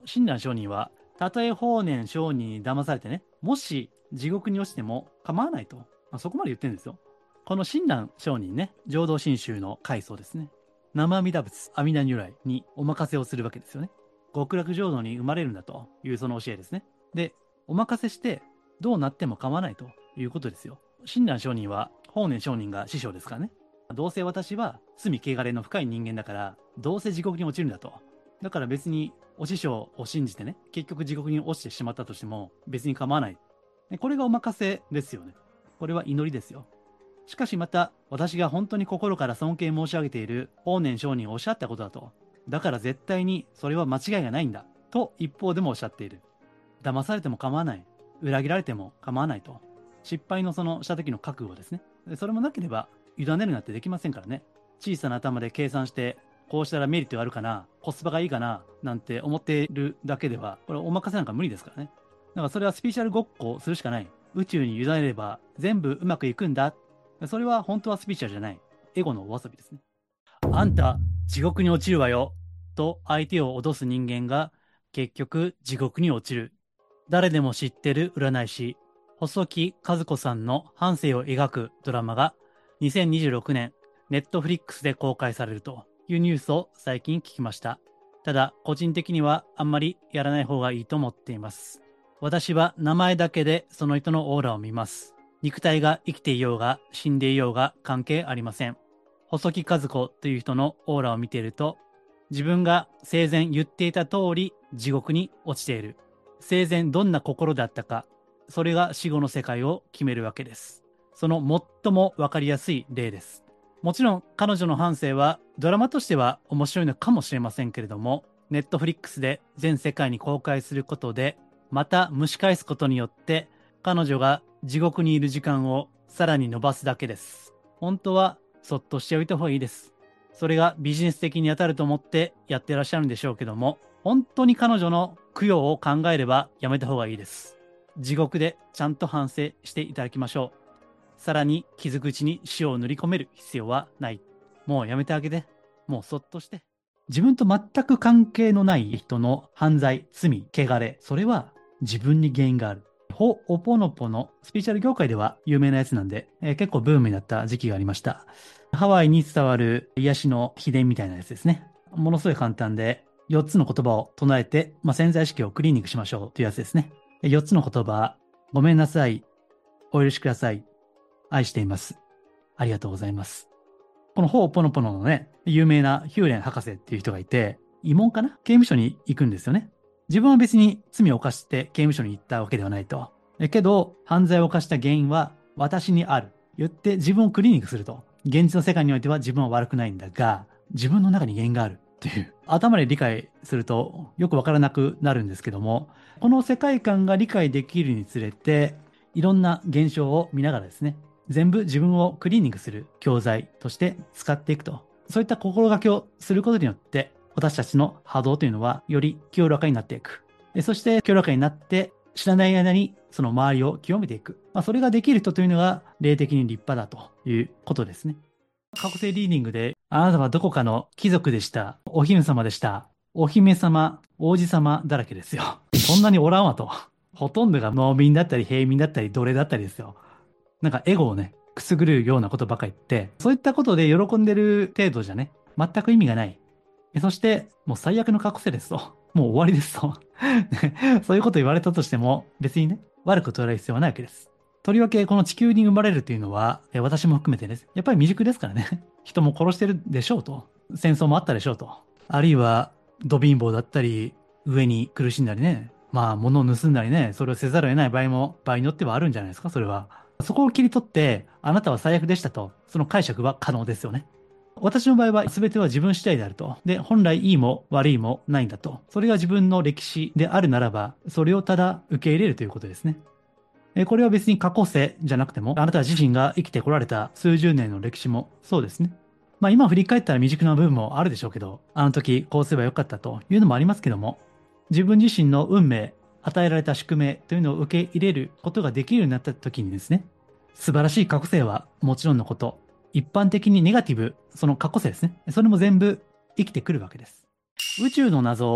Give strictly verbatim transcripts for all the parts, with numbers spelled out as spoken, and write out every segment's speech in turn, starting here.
親鸞上人は、たとえ法然上人に騙されてね、もし地獄に落ちても構わないと、まあ、そこまで言ってるんですよ。この親鸞上人ね、浄土真宗の開祖ですね。生阿弥陀仏、阿弥陀如来にお任せをするわけですよね。極楽浄土に生まれるんだというその教えですね。で、お任せしてどうなっても構わないということですよ。親鸞上人は法然上人が師匠ですからね。どうせ私は罪汚れの深い人間だから、どうせ地獄に落ちるんだと。だから別にお師匠を信じてね、結局地獄に落ちてしまったとしても別に構わない。これがお任せですよね。これは祈りですよ。しかしまた、私が本当に心から尊敬申し上げている法然上人がおっしゃったことだと。だから絶対にそれは間違いがないんだ。と一方でもおっしゃっている。騙されても構わない。裏切られても構わないと。失敗のそのした時の覚悟ですね。それもなければ委ねるなんてできませんからね。小さな頭で計算して、こうしたらメリットがあるかな、コスパがいいかな、なんて思っているだけでは、これお任せなんか無理ですからね。だからそれはスピーチャルごっこをするしかない。宇宙に委ねれば全部うまくいくんだ。それは本当はスピーチャルじゃない。エゴのお遊びですね。あんた、地獄に落ちるわよ。と相手を脅す人間が結局地獄に落ちる。誰でも知ってる占い師、細木和子さんの半生を描くドラマがにせんにじゅうろくねん、ネットフリックスで公開されるというニュースを最近聞きました。ただ、個人的にはあんまりやらない方がいいと思っています。私は名前だけでその人のオーラを見ます。肉体が生きていようが死んでいようが関係ありません。細木和子という人のオーラを見ていると、自分が生前言っていた通り地獄に落ちている。生前どんな心だったか、それが死後の世界を決めるわけです。その最もわかりやすい例です。もちろん彼女の半生はドラマとしては面白いのかもしれませんけれども、ネットフリックスで全世界に公開することで、また蒸し返すことによって彼女が地獄にいる時間をさらに伸ばすだけです。本当はそっとしておいた方がいいです。それがビジネス的に当たると思ってやってらっしゃるんでしょうけども、本当に彼女の供養を考えればやめた方がいいです。地獄でちゃんと反省していただきましょう。さらに傷口に塩を塗り込める必要はない。もうやめてあげて。もうそっとして。自分と全く関係のない人の犯罪、罪、汚れ、それは自分に原因がある。ホオポノポノ、スピーチャル業界では有名なやつなんで、えー結構ブームになった時期がありました。ハワイに伝わる癒しの秘伝みたいなやつですね。ものすごい簡単で、よっつの言葉を唱えて、まあ、潜在意識をクリーニングしましょうというやつですね。よっつの言葉、ごめんなさい、お許しください、愛しています、ありがとうございます。このホーポノポノのね、有名なヒューレン博士っていう人がいて、慰問かな刑務所に行くんですよね。自分は別に罪を犯して刑務所に行ったわけではないと。えけど、犯罪を犯した原因は私にある。言って自分をクリーニングすると。現実の世界においては自分は悪くないんだが、自分の中に原因があるっていう。頭で理解するとよくわからなくなるんですけども、この世界観が理解できるにつれて、いろんな現象を見ながらですね、全部自分をクリーニングする教材として使っていくと。そういった心がけをすることによって、私たちの波動というのはより清らかになっていく。そして清らかになって、知らない間にその周りを清めていく。まあ、それができる人というのが霊的に立派だということですね。過去性リーディングで、あなたはどこかの貴族でした。お姫様でした。お姫様、王子様だらけですよ。そんなにおらんわと。ほとんどが農民だったり平民だったり奴隷だったりですよ。なんかエゴをね、くすぐるようなことばかり言って、そういったことで喜んでる程度じゃね、全く意味がない。そして、もう最悪の過去性ですと。もう終わりですと。ねそういうこと言われたとしても、別にね、悪く捉える必要はないわけです。とりわけ、この地球に生まれるっていうのは、え私も含めてです。やっぱり未熟ですからね。人も殺してるでしょうと。戦争もあったでしょうと。あるいは、ド貧乏だったり、上に苦しんだりね。まあ、物を盗んだりね、それをせざるを得ない場合も、場合によってはあるんじゃないですか、それは。そこを切り取って、あなたは最悪でしたと、その解釈は可能ですよね。私の場合は全ては自分次第であると。で、本来いいも悪いもないんだと。それが自分の歴史であるならば、それをただ受け入れるということですね。えこれは別に過去世じゃなくても、あなた自身が生きてこられた数十年の歴史もそうですね。まあ今振り返ったら未熟な部分もあるでしょうけど、あの時こうすればよかったというのもありますけども、自分自身の運命、与えられた宿命というのを受け入れることができるようになった時にですね、素晴らしい過去世はもちろんのこと、一般的にネガティブ、その過去世ですね。それも全部生きてくるわけです。宇宙の謎を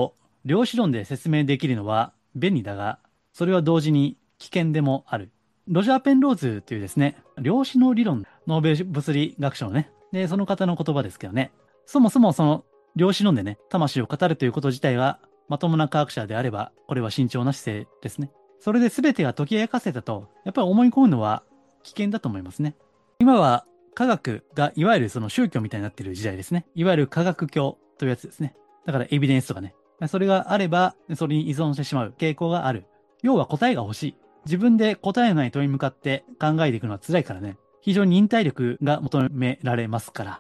量子論で説明できるのは便利だが、それは同時に危険でもある。ロジャー・ペンローズというですね、量子の理論、ノーベル物理学賞のね、で、その方の言葉ですけどね、そもそもその量子論でね、魂を語るということ自体が、まともな科学者であれば、これは慎重な姿勢ですね。それで全てが解き明かせたと、やっぱり思い込むのは危険だと思いますね。今は科学がいわゆるその宗教みたいになっている時代ですね。いわゆる科学教というやつですね。だからエビデンスとかね。それがあれば、それに依存してしまう傾向がある。要は答えが欲しい。自分で答えのない問いに向かって考えていくのは辛いからね。非常に忍耐力が求められますから。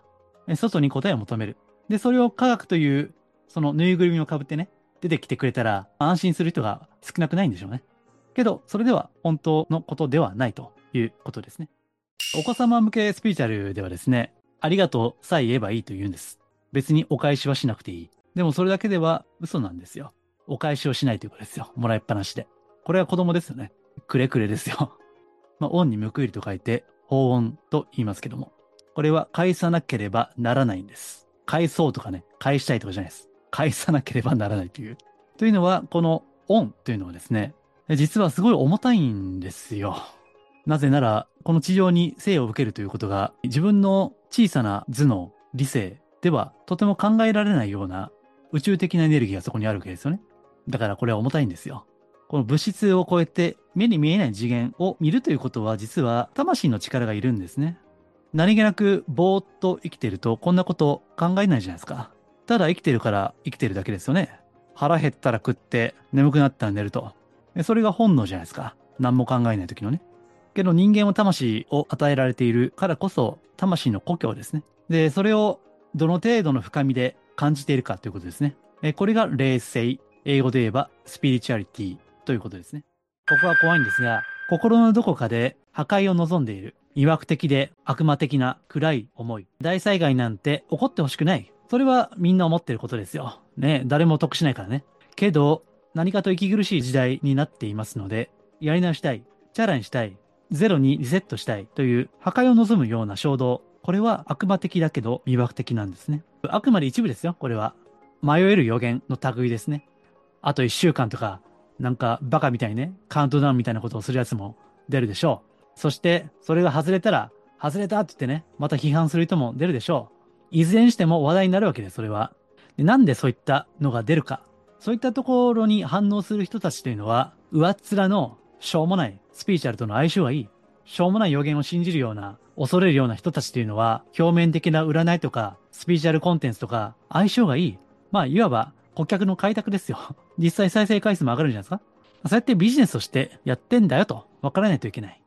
外に答えを求める。で、それを科学という、そのぬいぐるみをかぶってね、出てきてくれたら安心する人が少なくないんでしょうね。けど、それでは本当のことではないということですね。お子様向けスピーチャルではですね、ありがとうさえ言えばいいと言うんです。別にお返しはしなくていい。でもそれだけでは嘘なんですよ。お返しをしないということですよ。もらいっぱなしで。これは子供ですよね。くれくれですよ。まあ、恩に報いると書いて、報恩と言いますけども。これは返さなければならないんです。返そうとかね、返したいとかじゃないです。返さなければならないという。というのは、この恩というのはですね、実はすごい重たいんですよ。なぜなら、この地上に生を受けるということが、自分の小さな頭脳、理性ではとても考えられないような宇宙的なエネルギーがそこにあるわけですよね。だからこれは重たいんですよ。この物質を超えて目に見えない次元を見るということは実は魂の力がいるんですね。何気なくぼーっと生きてるとこんなこと考えないじゃないですか。ただ生きてるから生きてるだけですよね。腹減ったら食って眠くなったら寝ると。それが本能じゃないですか。何も考えない時のね。けど人間は魂を与えられているからこそ魂の故郷ですね。で、それをどの程度の深みで感じているかということですね。えこれが霊性、英語で言えばスピリチュアリティということですね。ここは怖いんですが、心のどこかで破壊を望んでいる、魅惑的で悪魔的な暗い思い。大災害なんて起こってほしくない。それはみんな思ってることですよ。ね、誰も得しないからね。けど、何かと息苦しい時代になっていますので、やり直したい、チャラにしたい、ゼロにリセットしたいという破壊を望むような衝動。これは悪魔的だけど魅惑的なんですね。あくまで一部ですよ、これは。迷える予言の類ですね。あと一週間とか、なんかバカみたいにね、カウントダウンみたいなことをするやつも出るでしょう。そして、それが外れたら、外れたって言ってね、また批判する人も出るでしょう。いずれにしても話題になるわけです、それは。で、なんでそういったのが出るか。そういったところに反応する人たちというのは、上っ面のしょうもないスピーチャルとの相性がいい。しょうもない予言を信じるような、恐れるような人たちというのは、表面的な占いとか、スピーチャルコンテンツとか、相性がいい。まあ、いわば、顧客の開拓ですよ。実際再生回数も上がるんじゃないですか。そうやってビジネスとしてやってんだよと、分からないといけない。